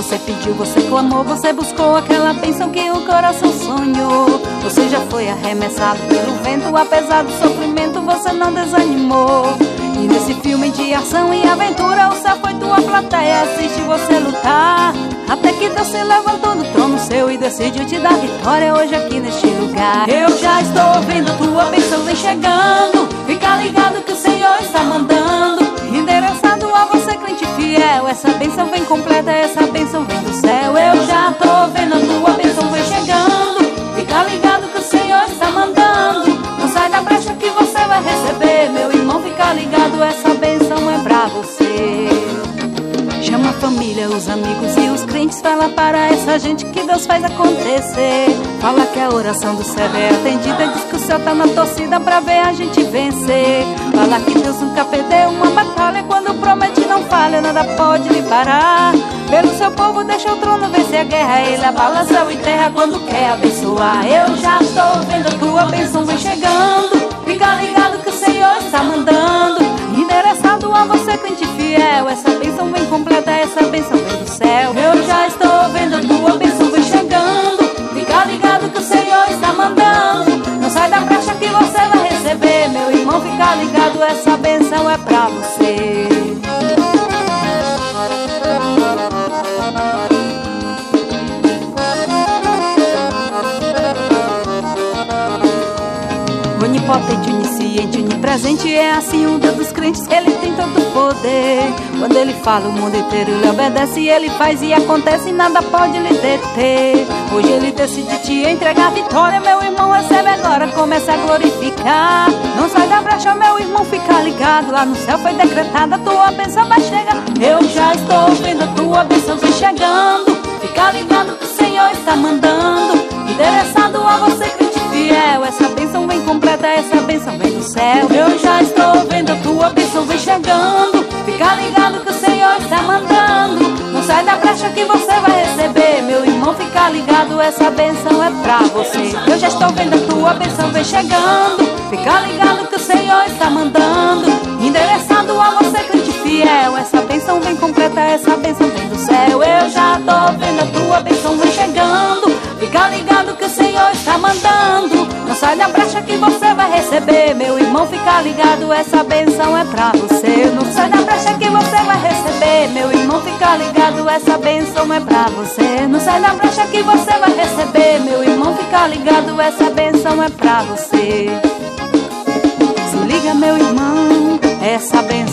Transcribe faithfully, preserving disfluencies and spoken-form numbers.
Você pediu, você clamou, você buscou aquela bênção que o coração sonhou. Você já foi arremessado pelo vento, apesar do sofrimento você não desanimou. E nesse filme de ação e aventura, o céu foi tua plateia, assiste você lutar, até que Deus se levantou do trono seu e decidiu te dar vitória hoje aqui neste lugar. Eu já estou vendo tua bênção vem chegando, fica ligado que o Senhor está mandando, endereçado a você crente fiel. Essa bênção vem completa, essa bênção vem do céu. Eu já tô vendo a tua bênção vem chegando, fica ligado que o Senhor está mandando, não sai da brecha que você vai receber. Meu irmão, fica ligado, essa bênção é pra você. Chama a família, os amigos e os crentes, fala para essa gente que Deus faz acontecer. Fala que a oração do céu é atendida, diz que o céu tá na torcida pra ver a gente vencer. Fala que Deus nunca perdeu uma batalha, quando promete não falha, nada pode lhe parar. Pelo seu povo deixa o trono vencer a guerra, ele abala céu e terra quando quer abençoar. Eu já estou vendo a tua bênção vem chegando, fica ligado que o Senhor está mandando, endereçado a você crente fiel. Essa bênção vem completa, essa bênção vem do céu. Eu já estou vendo a tua bênção vem chegando, fica ligado que o Senhor está mandando, não sai da brecha que você vai receber. Meu irmão, fica ligado, essa bênção é pra você. Onipotente, onisciente, onipresente, é assim o Deus dos crentes, ele tem todo o poder. Quando ele fala o mundo inteiro lhe obedece, ele faz e acontece, nada pode lhe deter. Hoje ele decide te entregar a vitória, meu irmão, recebe agora, começa a glorificar. Não sai da brecha, meu irmão, fica ligado, lá no céu foi decretada, a tua bênção vai chegar. Eu já estou vendo a tua bênção vem chegando, fica ligado que o Senhor está mandando, endereçado a você crente fiel. Essa bênção vem completa, essa bênção vem do céu. Eu já estou vendo a tua bênção vem chegando, fica ligado que o Senhor está mandando, não sai da brecha que você vai receber. Meu irmão, fica ligado, essa bênção é pra você. Eu já estou vendo a tua bênção vem chegando, fica ligado que o Senhor está mandando, endereçado a você crente fiel. Essa bênção vem completa, essa bênção vem do céu. Eu já tô vendo a tua bênção vem chegando, fica ligado que o Senhor está mandando, não sai da brecha que você vai receber. Meu irmão, fica ligado, essa bênção é pra você. Não sai da brecha que você vai receber. Meu irmão, fica ligado, essa bênção é pra você. Não sai da brecha que você vai receber. Meu irmão, fica ligado, essa bênção é pra você. Se liga, meu irmão, essa bênção